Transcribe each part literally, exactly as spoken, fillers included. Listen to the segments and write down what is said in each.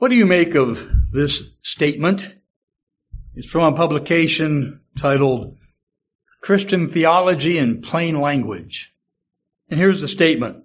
What do you make of this statement? It's from a publication titled Christian Theology in Plain Language. And here's the statement.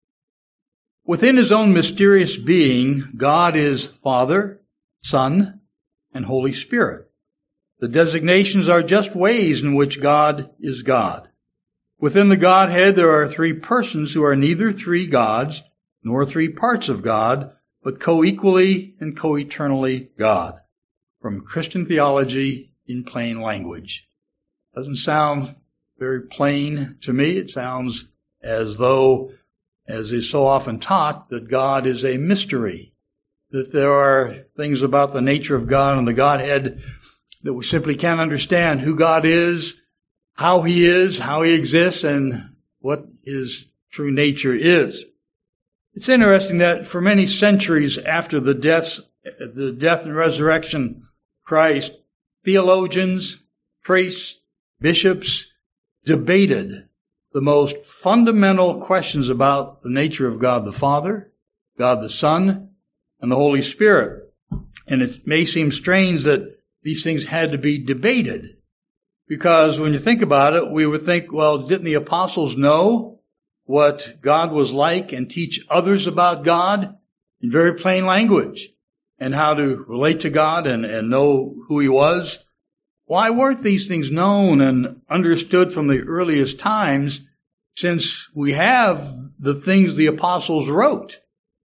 Within his own mysterious being, God is Father, Son, and Holy Spirit. The designations are just ways in which God is God. Within the Godhead, there are three persons who are neither three gods nor three parts of God, but co-equally and co-eternally God. From Christian Theology in Plain Language. Doesn't sound very plain to me. It sounds as though, as is so often taught, that God is a mystery, that there are things about the nature of God and the Godhead that we simply can't understand who God is, how he is, how he exists, and what his true nature is. It's interesting that for many centuries after the deaths, the death and resurrection of Christ, theologians, priests, bishops debated the most fundamental questions about the nature of God the Father, God the Son, and the Holy Spirit. And it may seem strange that these things had to be debated, because when you think about it, we would think, well, didn't the apostles know what God was like and teach others about God in very plain language and how to relate to God and, and know who he was? Why weren't these things known and understood from the earliest times, since we have the things the apostles wrote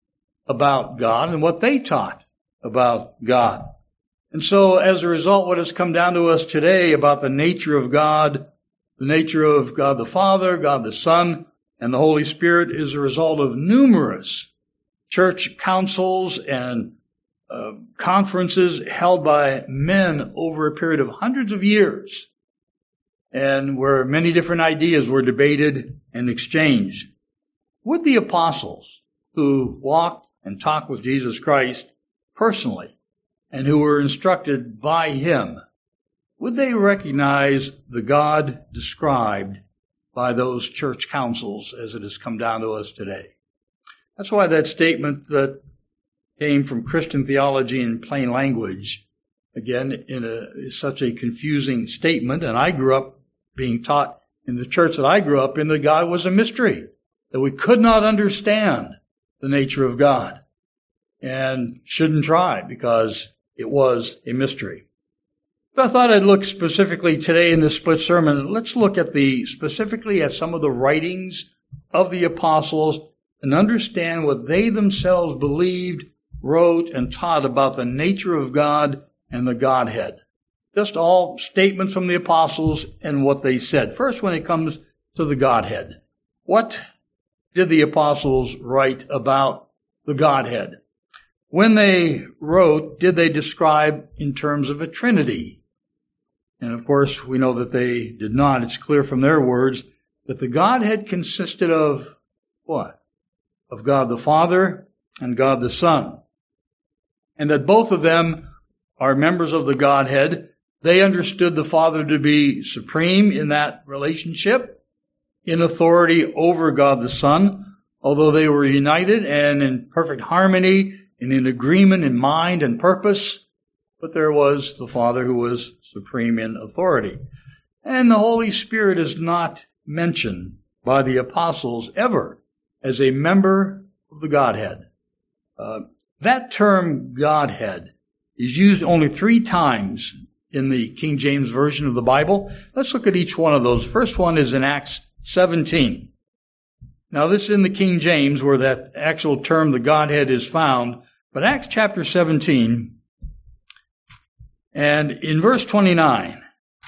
about God and what they taught about God? And so as a result, what has come down to us today about the nature of God, the nature of God the Father, God the Son, and the Holy Spirit is a result of numerous church councils and uh, conferences held by men over a period of hundreds of years, and where many different ideas were debated and exchanged. Would the apostles who walked and talked with Jesus Christ personally and who were instructed by him, would they recognize the God described by those church councils as it has come down to us today? That's why that statement that came from Christian Theology in Plain Language, again, in a, is such a confusing statement. And I grew up being taught in the church that I grew up in that God was a mystery, that we could not understand the nature of God and shouldn't try because it was a mystery. So I thought I'd look specifically today in this split sermon. Let's look at the, specifically at some of the writings of the apostles and understand what they themselves believed, wrote, and taught about the nature of God and the Godhead. Just all statements from the apostles and what they said. First, when it comes to the Godhead, what did the apostles write about the Godhead? When they wrote, did they describe in terms of a Trinity? And of course, we know that they did not. It's clear from their words that the Godhead consisted of what? Of God the Father and God the Son. And that both of them are members of the Godhead. They understood the Father to be supreme in that relationship, in authority over God the Son, although they were united and in perfect harmony and in agreement in mind and purpose. But there was the Father who was supreme in authority. And the Holy Spirit is not mentioned by the apostles ever as a member of the Godhead. Uh, that term Godhead is used only three times in the King James Version of the Bible. Let's look at each one of those. First one is in Acts seventeen. Now this is in the King James where that actual term, the Godhead, is found. But Acts chapter seventeen, and in verse twenty-nine,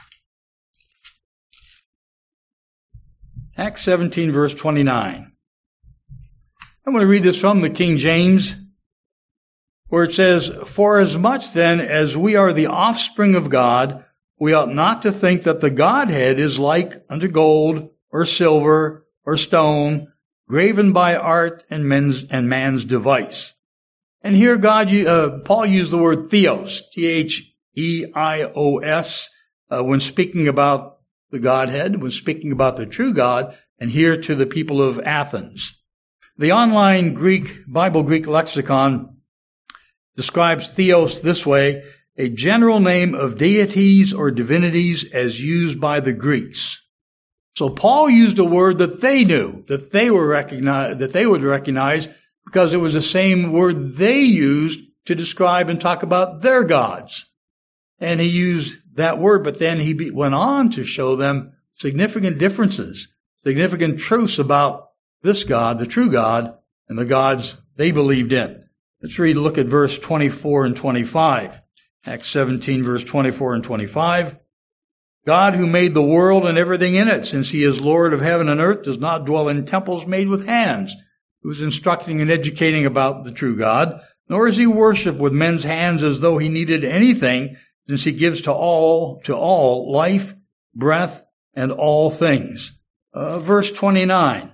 Acts seventeen, verse twenty-nine. I'm going to read this from the King James, where it says, "Forasmuch then as we are the offspring of God, we ought not to think that the Godhead is like unto gold or silver or stone, graven by art and men's and man's device." And here God, uh, Paul used the word theos, T H E I O S, uh, when speaking about the Godhead, when speaking about the true God, and here to the people of Athens. The online Greek, Bible Greek lexicon describes theos this way: a general name of deities or divinities as used by the Greeks. So Paul used a word that they knew, that they were recognize, that they would recognize, because it was the same word they used to describe and talk about their gods. And he used that word, but then he be, went on to show them significant differences, significant truths about this God, the true God, and the gods they believed in. Let's read, look at verse twenty-four and twenty-five. Acts seventeen, verse twenty-four and twenty-five. God, who made the world and everything in it, since he is Lord of heaven and earth, does not dwell in temples made with hands. He was instructing and educating about the true God, nor is he worshipped with men's hands as though he needed anything, since he gives to all, to all life, breath, and all things. Uh, verse twenty-nine.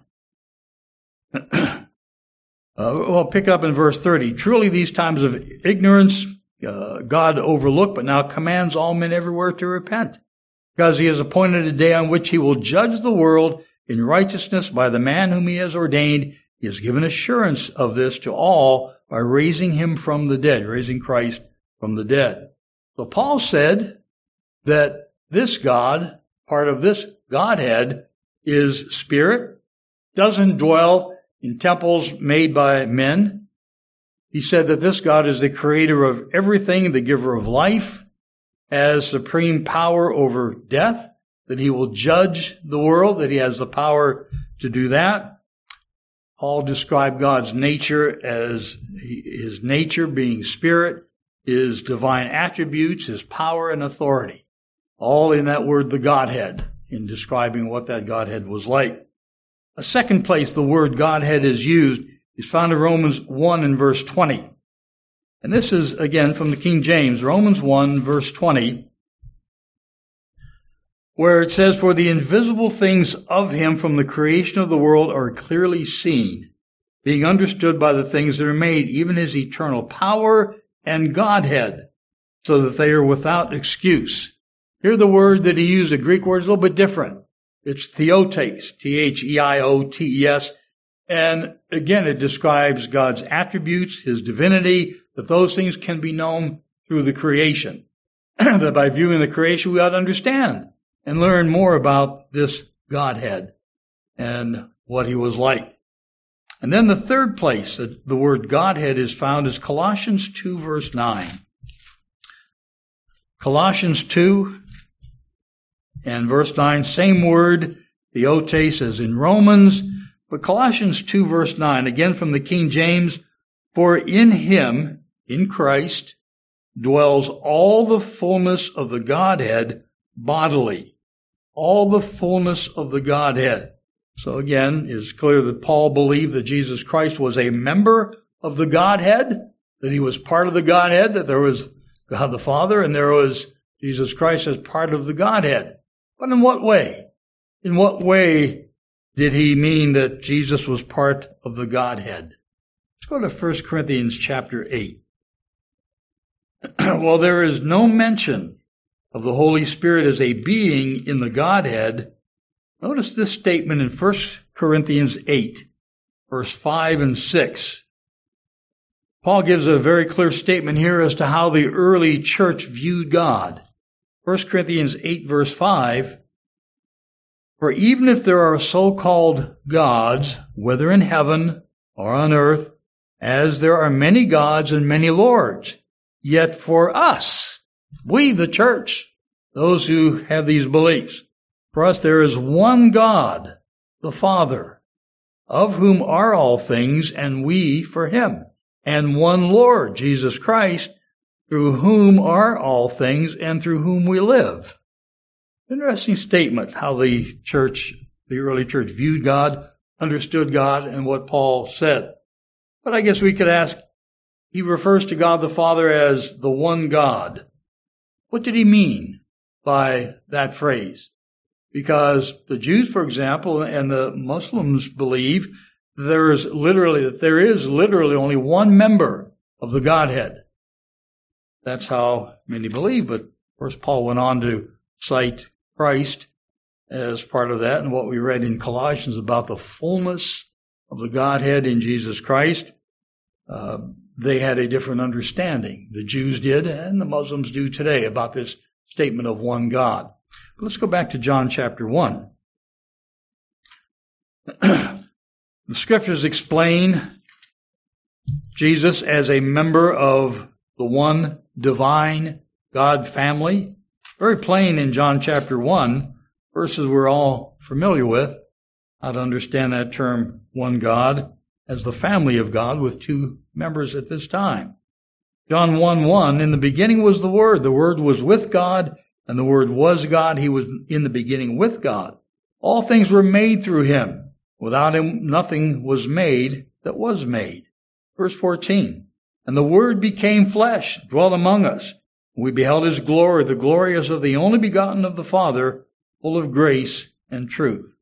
uh, well, pick up in verse thirty. Truly these times of ignorance uh, God overlooked, but now commands all men everywhere to repent, because he has appointed a day on which he will judge the world in righteousness by the man whom he has ordained. He has given assurance of this to all by raising him from the dead, raising Christ from the dead. So Paul said that this God, part of this Godhead, is spirit, doesn't dwell in temples made by men. He said that this God is the creator of everything, the giver of life, has supreme power over death, that he will judge the world, that he has the power to do that. Paul described God's nature as his nature being spirit, his divine attributes, his power and authority, all in that word, the Godhead, in describing what that Godhead was like. A second place the word Godhead is used is found in Romans one and verse twenty. And this is, again, from the King James, Romans one, verse twenty, where it says, "For the invisible things of him from the creation of the world are clearly seen, being understood by the things that are made, even his eternal power and Godhead, so that they are without excuse." Here the word that he used, the Greek word, is a little bit different. It's theotes, T H E I O T E S. And again, it describes God's attributes, his divinity, that those things can be known through the creation. That by viewing the creation, we ought to understand and learn more about this Godhead and what he was like. And then the third place that the word Godhead is found is Colossians two, verse nine. Colossians two and verse nine, same word, theotes, as in Romans, but Colossians two, verse nine, again from the King James, "For in him, in Christ, dwells all the fullness of the Godhead bodily." All the fullness of the Godhead. So again, it's clear that Paul believed that Jesus Christ was a member of the Godhead, that he was part of the Godhead, that there was God the Father and there was Jesus Christ as part of the Godhead. But in what way? In what way did he mean that Jesus was part of the Godhead? Let's go to First Corinthians chapter eight. Well, there is no mention of the Holy Spirit as a being in the Godhead. Notice this statement in First Corinthians eight, verse five and six. Paul gives a very clear statement here as to how the early church viewed God. First Corinthians eight, verse five, "For even if there are so-called gods, whether in heaven or on earth, as there are many gods and many lords, yet for us," we, the church, those who have these beliefs, "for us there is one God, the Father, of whom are all things, and we for him, and one Lord, Jesus Christ, through whom are all things, and through whom we live." Interesting statement, how the church, the early church, viewed God, understood God, and what Paul said. But I guess we could ask, he refers to God the Father as the one God. What did he mean by that phrase? Because the Jews, for example, and the Muslims believe there is literally, that there is literally only one member of the Godhead. That's how many believe, but of course Paul went on to cite Christ as part of that, and what we read in Colossians about the fullness of the Godhead in Jesus Christ. Uh, they had a different understanding. The Jews did, and the Muslims do today, about this statement of one God. But let's go back to John chapter one. The scriptures explain Jesus as a member of the one divine God family. Very plain in John chapter one, verses we're all familiar with, how to understand that term, one God, as the family of God with two members at this time. John one one, in the beginning was the Word. The Word was with God, and the Word was God. He was in the beginning with God. All things were made through him. Without him, nothing was made that was made. Verse fourteen, and the Word became flesh, dwelt among us. We beheld his glory, the glory as of the only begotten of the Father, full of grace and truth.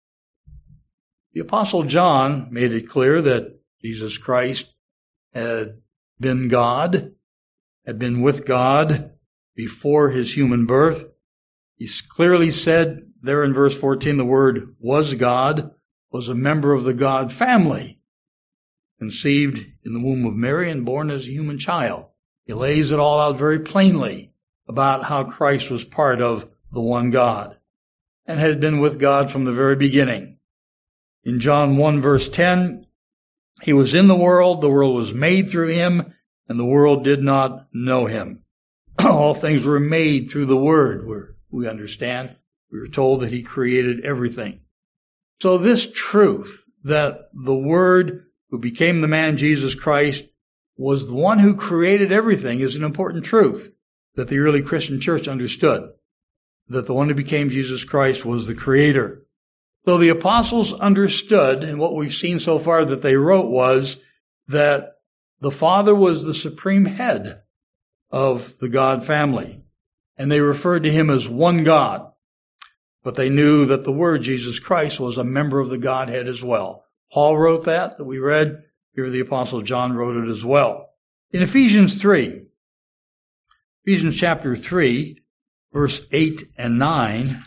The Apostle John made it clear that Jesus Christ had been God, had been with God before his human birth. He clearly said there in verse fourteen, the Word was God, was a member of the God family, conceived in the womb of Mary and born as a human child. He lays it all out very plainly about how Christ was part of the one God and had been with God from the very beginning. In John one verse ten, he was in the world, the world was made through him, and the world did not know him. All things were made through the Word, where we understand. We were told that he created everything. So this truth that the Word who became the man Jesus Christ was the one who created everything is an important truth that the early Christian church understood, that the one who became Jesus Christ was the Creator. So the apostles understood, and what we've seen so far that they wrote was that the Father was the supreme head of the God family, and they referred to him as one God. But they knew that the Word, Jesus Christ, was a member of the Godhead as well. Paul wrote that, that we read. Here the Apostle John wrote it as well. In Ephesians three, Ephesians chapter three, verse eight and nine,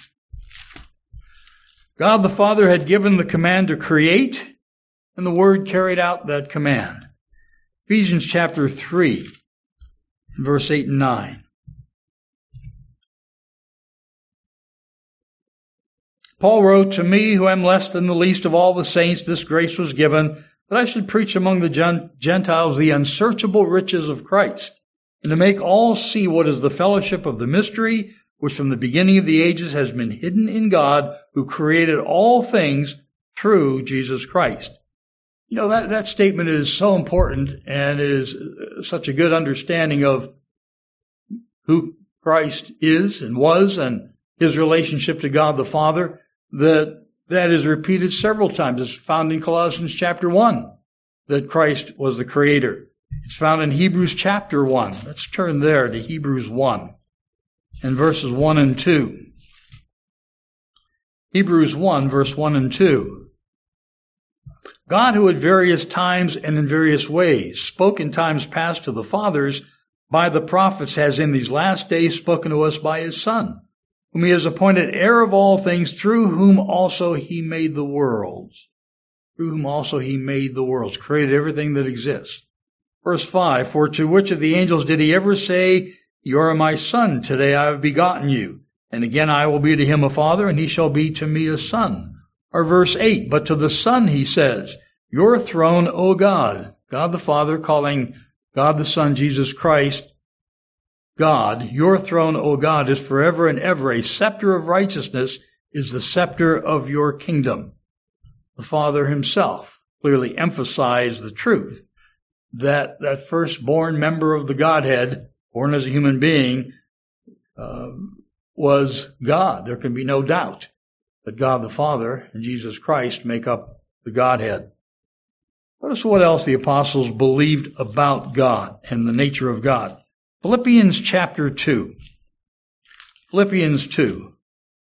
God the Father had given the command to create, and the Word carried out that command. Ephesians chapter three, verse eight and nine. Paul wrote, to me, who am less than the least of all the saints, this grace was given, that I should preach among the Gentiles the unsearchable riches of Christ, and to make all see what is the fellowship of the mystery, which from the beginning of the ages has been hidden in God, who created all things through Jesus Christ. You know, that, that statement is so important and is such a good understanding of who Christ is and was and his relationship to God the Father, that that is repeated several times. It's found in Colossians chapter one, that Christ was the Creator. It's found in Hebrews chapter one. Let's turn there to Hebrews one and verses one and two. Hebrews one, verse one and two. God, who at various times and in various ways spoke in times past to the fathers by the prophets, has in these last days spoken to us by his Son, whom he has appointed heir of all things, through whom also he made the worlds. Through whom also he made the worlds, created everything that exists. Verse five, for to which of the angels did he ever say, you are my son, today I have begotten you. And again I will be to him a father, and he shall be to me a son. Or verse eight, but to the Son he says, your throne, O God, God the Father calling God the Son, Jesus Christ, God, your throne, O God, is forever and ever. A scepter of righteousness is the scepter of your kingdom. The Father himself clearly emphasized the truth that that firstborn member of the Godhead, born as a human being, uh, was God. There can be no doubt that God the Father and Jesus Christ make up the Godhead. Notice what else the apostles believed about God and the nature of God. Philippians chapter two. Philippians two.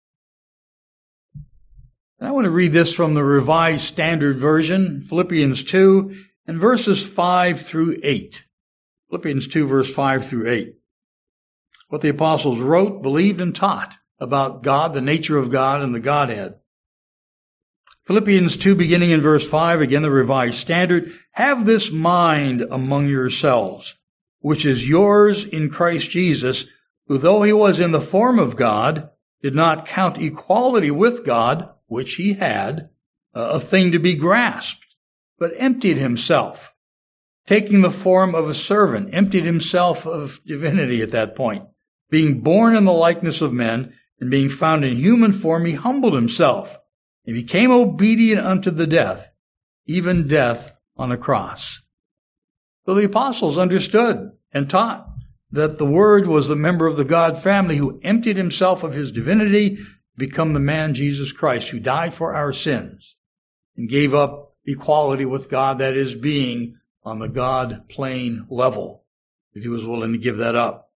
And I want to read this from the Revised Standard Version, Philippians two, and verses five through eight. Philippians two, verse five through eight. What the apostles wrote, believed, and taught about God, the nature of God, and the Godhead. Philippians two, beginning in verse five, again the Revised Standard, have this mind among yourselves, which is yours in Christ Jesus, who though he was in the form of God, did not count equality with God, which he had, a thing to be grasped, but emptied himself, taking the form of a servant, emptied himself of divinity at that point. Being born in the likeness of men, and being found in human form, he humbled himself, and became obedient unto the death, even death on a cross. So the apostles understood and taught that the Word was a member of the God family who emptied himself of his divinity to become the man Jesus Christ, who died for our sins and gave up equality with God, that is, being on the God plane level, that he was willing to give that up.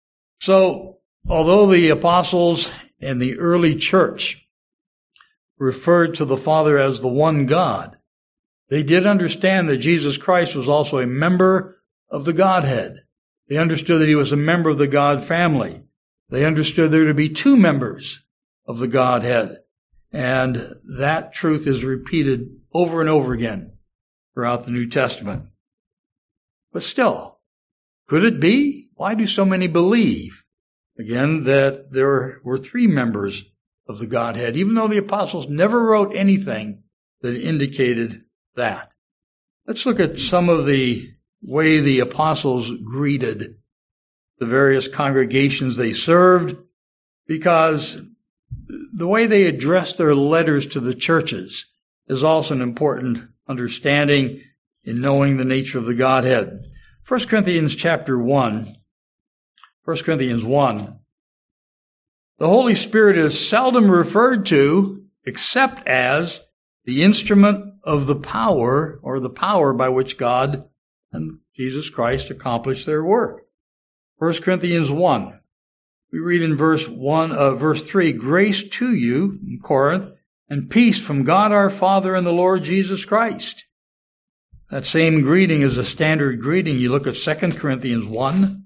So, although the apostles and the early church referred to the Father as the one God, they did understand that Jesus Christ was also a member of the Godhead. They understood that he was a member of the God family. They understood there to be two members of the Godhead. And that truth is repeated over and over again throughout the New Testament. But still, could it be? Why do so many believe, again, that there were three members of the Godhead, even though the apostles never wrote anything that indicated that? Let's look at some of the way the apostles greeted the various congregations they served, because the way they addressed their letters to the churches is also an important understanding in knowing the nature of the Godhead. First Corinthians chapter one, First Corinthians one, the Holy Spirit is seldom referred to except as the instrument of the power, or the power by which God and Jesus Christ accomplished their work. First Corinthians one, we read in verse one, uh, verse three, grace to you in Corinth, and peace from God our Father and the Lord Jesus Christ. That same greeting is a standard greeting. You look at Second Corinthians one,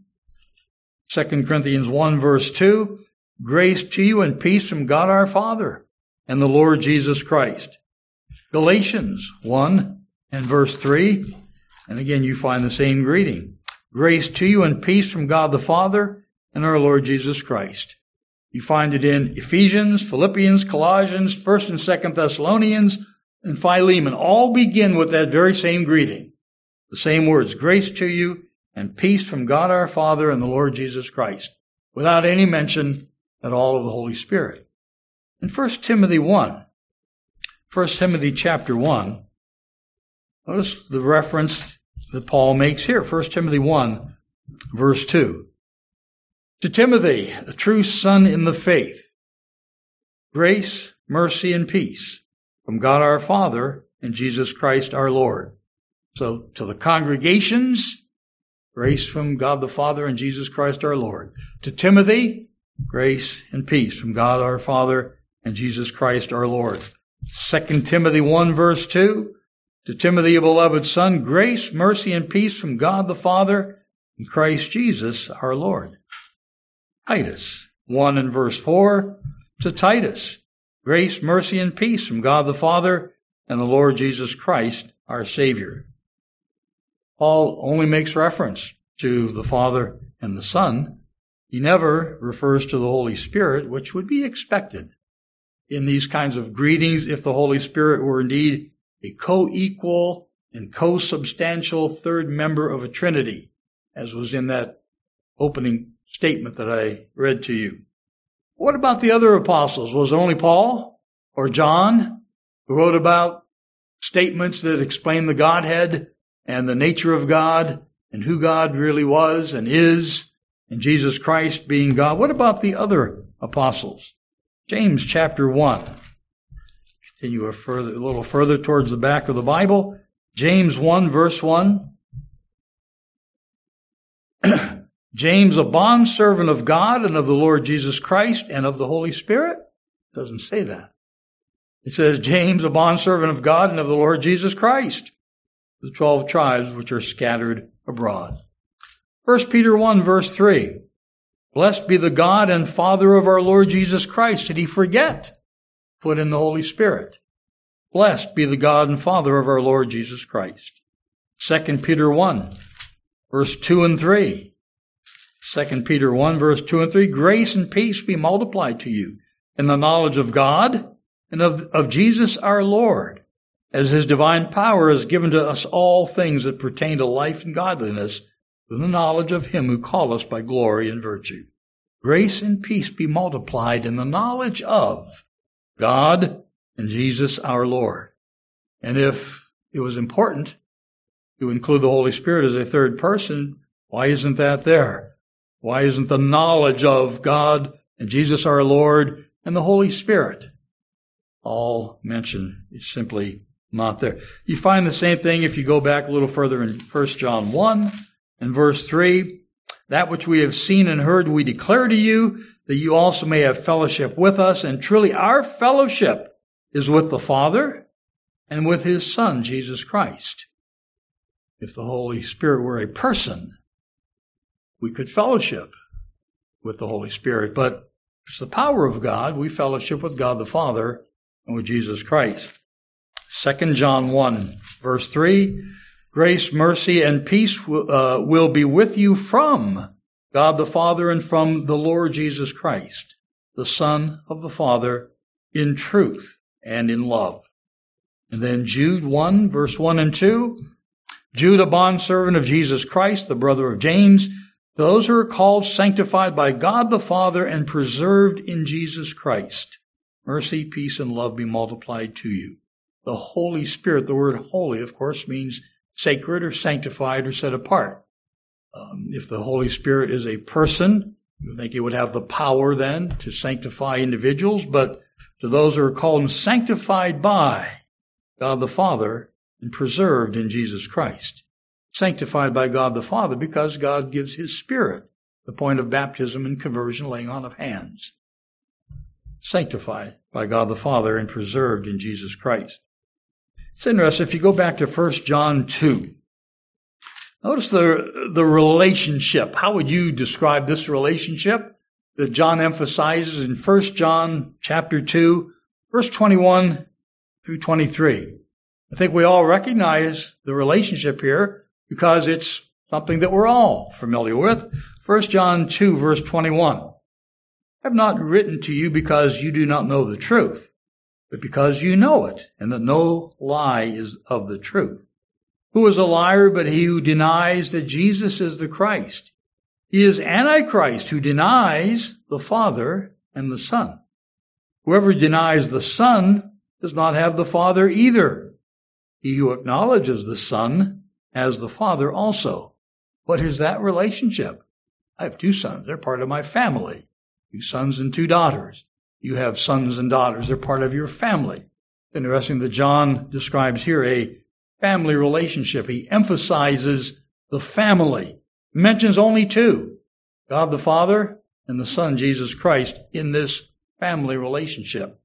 Second Corinthians one, verse two, grace to you and peace from God our Father and the Lord Jesus Christ. Galatians one and verse three, and again you find the same greeting. Grace to you and peace from God the Father and our Lord Jesus Christ. You find it in Ephesians, Philippians, Colossians, First and Second Thessalonians, and Philemon. All begin with that very same greeting. The same words, grace to you and peace from God our Father and the Lord Jesus Christ, without any mention at all of the Holy Spirit. In First Timothy one, First Timothy chapter one, notice the reference that Paul makes here. First Timothy one, verse two. To Timothy, a true son in the faith, grace, mercy, and peace from God our Father and Jesus Christ our Lord. So to the congregations, grace from God the Father and Jesus Christ our Lord. To Timothy, grace and peace from God our Father and Jesus Christ our Lord. Second Timothy one, verse two. To Timothy, a beloved son, grace, mercy, and peace from God the Father and Christ Jesus our Lord. Titus one and verse four, to Titus, grace, mercy, and peace from God the Father and the Lord Jesus Christ, our Savior. Paul only makes reference to the Father and the Son. He never refers to the Holy Spirit, which would be expected in these kinds of greetings if the Holy Spirit were indeed a co-equal and co-substantial third member of a Trinity, as was in that opening statement that I read to you. What about the other apostles? Was it only Paul or John who wrote about statements that explain the Godhead and the nature of God and who God really was and is, and Jesus Christ being God? What about the other apostles? James chapter one. Continue a, further, a little further towards the back of the Bible. James one, verse one. James, a bondservant of God and of the Lord Jesus Christ and of the Holy Spirit? It doesn't say that. It says, James, a bondservant of God and of the Lord Jesus Christ, the twelve tribes which are scattered abroad. First Peter one, verse three. Blessed be the God and Father of our Lord Jesus Christ. Did he forget? Put in the Holy Spirit. Blessed be the God and Father of our Lord Jesus Christ. Second Peter one, verse two and three. Second Peter one, verse two and three. Grace and peace be multiplied to you in the knowledge of God and of, of Jesus our Lord, as his divine power has given to us all things that pertain to life and godliness, with the knowledge of him who called us by glory and virtue. Grace and peace be multiplied in the knowledge of God and Jesus our Lord. And if it was important to include the Holy Spirit as a third person, why isn't that there? Why isn't the knowledge of God and Jesus our Lord and the Holy Spirit all mentioned? It's simply not there. You find the same thing if you go back a little further in First John one and verse three. That which we have seen and heard we declare to you, that you also may have fellowship with us. And truly our fellowship is with the Father and with his Son, Jesus Christ. If the Holy Spirit were a person, we could fellowship with the Holy Spirit. But it's the power of God. We fellowship with God the Father and with Jesus Christ. Second John one, verse three. Grace, mercy, and peace uh, will be with you from God the Father and from the Lord Jesus Christ, the Son of the Father, in truth and in love. And then Jude one, verse one and two. Jude, a bondservant of Jesus Christ, the brother of James, those who are called, sanctified by God the Father, and preserved in Jesus Christ. Mercy, peace, and love be multiplied to you. The Holy Spirit, the word holy, of course, means sacred or sanctified or set apart. Um, if the Holy Spirit is a person, you think he would have the power then to sanctify individuals, but to those who are called and sanctified by God the Father and preserved in Jesus Christ. Sanctified by God the Father because God gives his Spirit, the point of baptism and conversion, laying on of hands. Sanctified by God the Father and preserved in Jesus Christ. It's interesting, if you go back to First John two, notice the, the relationship. How would you describe this relationship that John emphasizes in First John chapter two, verse twenty-one through twenty-three? I think we all recognize the relationship here because it's something that we're all familiar with. First John two, verse twenty-one. I have not written to you because you do not know the truth, but because you know it, and that no lie is of the truth. Who is a liar but he who denies that Jesus is the Christ? He is Antichrist, who denies the Father and the Son. Whoever denies the Son does not have the Father either. He who acknowledges the Son has the Father also. What is that relationship? I have two sons. They're part of my family. Two sons and two daughters. You have sons and daughters. They're part of your family. Interesting that John describes here a family relationship. He emphasizes the family. Mentions only two, God the Father and the Son, Jesus Christ, in this family relationship.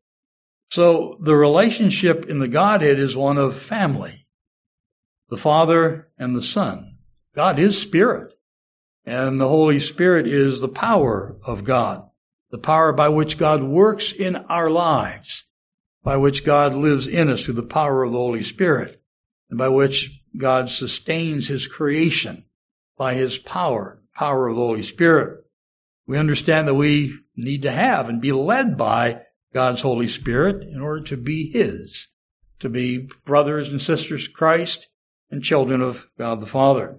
So the relationship in the Godhead is one of family. The Father and the Son. God is Spirit, and the Holy Spirit is the power of God. The power by which God works in our lives, by which God lives in us through the power of the Holy Spirit, and by which God sustains his creation by his power, power of the Holy Spirit. We understand that we need to have and be led by God's Holy Spirit in order to be his, to be brothers and sisters of Christ and children of God the Father.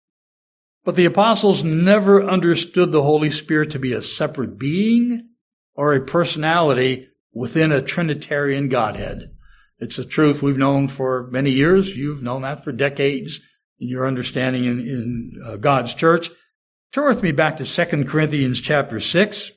But the apostles never understood the Holy Spirit to be a separate being or a personality within a Trinitarian Godhead. It's a truth we've known for many years. You've known that for decades in your understanding in, in uh, God's church. Turn with me back to Second Corinthians chapter six.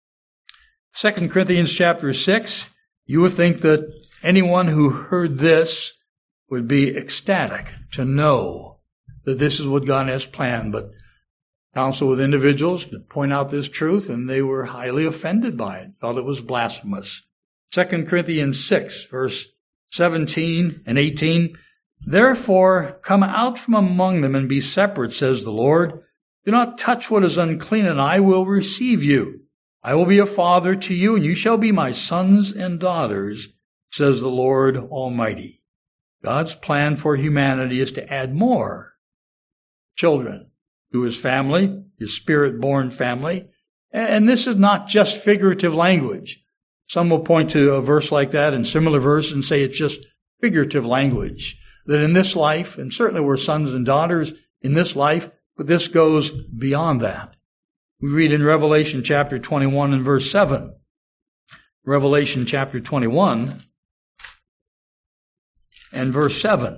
Second Corinthians chapter six, you would think that anyone who heard this would be ecstatic to know that this is what God has planned, but counsel with individuals to point out this truth, and they were highly offended by it, felt it was blasphemous. Second Corinthians six, verse seventeen and eighteen, therefore come out from among them and be separate, says the Lord. Do not touch what is unclean, and I will receive you. I will be a father to you, and you shall be my sons and daughters, says the Lord Almighty. God's plan for humanity is to add more children to his family, his spirit-born family. And this is not just figurative language. Some will point to a verse like that and similar verse and say it's just figurative language. That in this life, and certainly we're sons and daughters in this life, but this goes beyond that. We read in Revelation chapter twenty-one and verse seven. Revelation chapter twenty-one and verse seven.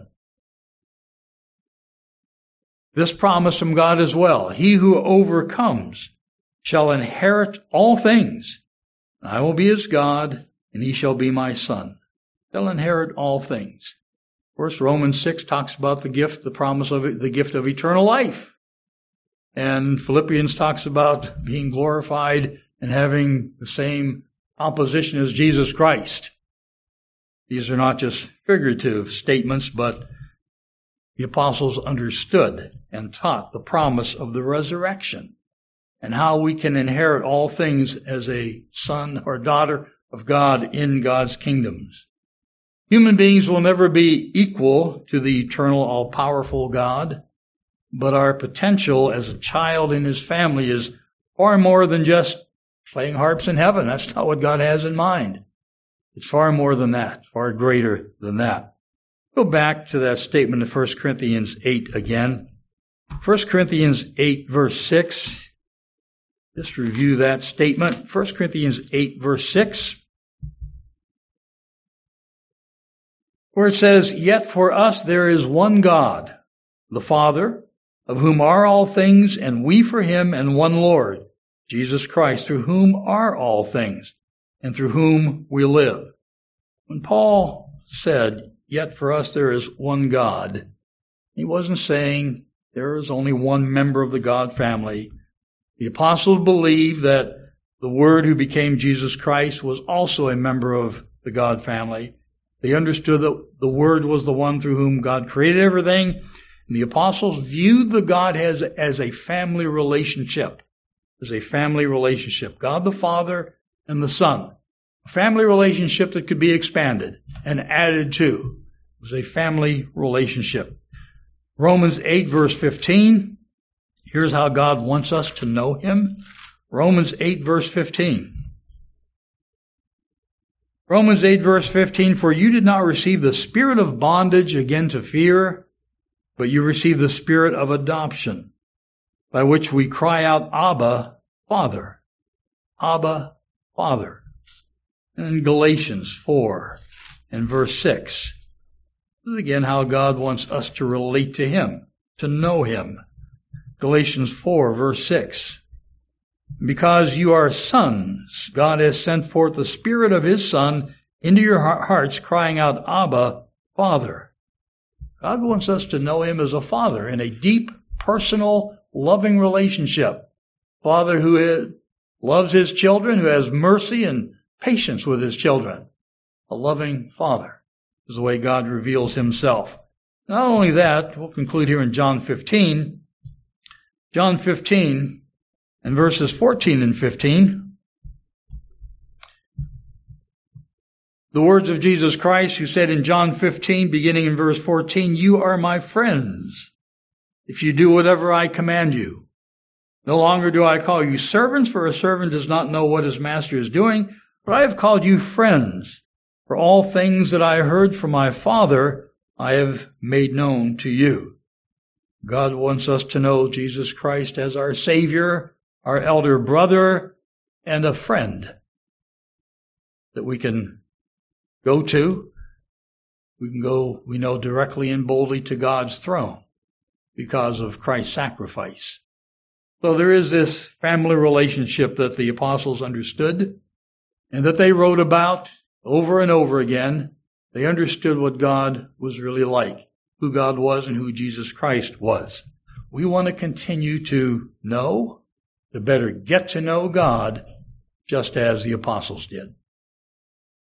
This promise from God as well. He who overcomes shall inherit all things. I will be his God, and he shall be my son. Shall inherit all things. Of course, Romans six talks about the gift, the promise of it, the gift of eternal life. And Philippians talks about being glorified and having the same opposition as Jesus Christ. These are not just figurative statements, but the apostles understood and taught the promise of the resurrection and how we can inherit all things as a son or daughter of God in God's kingdoms. Human beings will never be equal to the eternal, all-powerful God, but our potential as a child in his family is far more than just playing harps in heaven. That's not what God has in mind. It's far more than that, far greater than that. Go back to that statement in First Corinthians eight again. First Corinthians eight, verse six. Just review that statement. First Corinthians eight, verse six. Where it says, "Yet for us there is one God, the Father, of whom are all things, and we for him, and one Lord, Jesus Christ, through whom are all things, and through whom we live." When Paul said, "Yet for us there is one God," he wasn't saying there is only one member of the God family. The apostles believed that the Word who became Jesus Christ was also a member of the God family. They understood that the Word was the one through whom God created everything. And the apostles viewed the Godhead as, as a family relationship, as a family relationship. God the Father and the Son. A family relationship that could be expanded and added to. It was a family relationship. Romans eight, verse fifteen. Here's how God wants us to know him. Romans eight, verse fifteen. Romans eight, verse fifteen, "For you did not receive the spirit of bondage again to fear, but you received the spirit of adoption, by which we cry out, Abba, Father." Abba, Father. And Galatians four and verse six. This is again how God wants us to relate to him, to know him. Galatians four, verse six. "Because you are sons, God has sent forth the Spirit of his Son into your hearts, crying out, Abba, Father." God wants us to know him as a father in a deep, personal, loving relationship. Father who is, loves his children, who has mercy and patience with his children. A loving father is the way God reveals himself. Not only that, we'll conclude here in John fifteen. John fifteen and verses fourteen and fifteen. The words of Jesus Christ, who said in John fifteen, beginning in verse fourteen, "You are my friends, if you do whatever I command you. No longer do I call you servants, for a servant does not know what his master is doing, but I have called you friends, for all things that I heard from my Father I have made known to you." God wants us to know Jesus Christ as our Savior, our elder brother, and a friend that we can go to. We can go, we know, directly and boldly to God's throne because of Christ's sacrifice. So there is this family relationship that the apostles understood and that they wrote about over and over again. They understood what God was really like, who God was and who Jesus Christ was. We want to continue to know, to better get to know God, just as the apostles did.